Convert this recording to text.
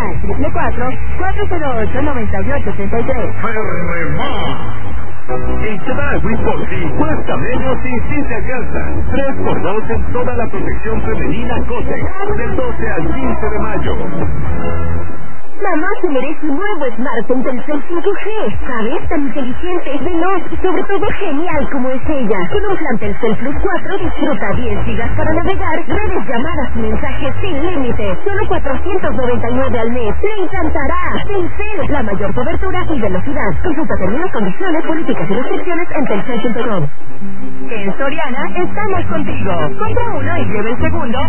al 408-9883. En Chedraui por ti cuesta menos y sí te alcanza. 3x2 en toda la protección femenina Kotex, del 12 al 15 de mayo. Mamá se merece un nuevo smartphone Telcel 5G. ¿Sabes? Tan inteligente, veloz y sobre todo genial como es ella. Con un plan Telcel Plus 4 disfruta 10 gigas para navegar, redes, llamadas y mensajes sin límite. Solo $499 al mes. ¡Te encantará! Telcel, la mayor cobertura y velocidad. Consulta términos, condiciones, políticas y restricciones en telcel.com. En Soriana estamos contigo. Compra uno y lleva el segundo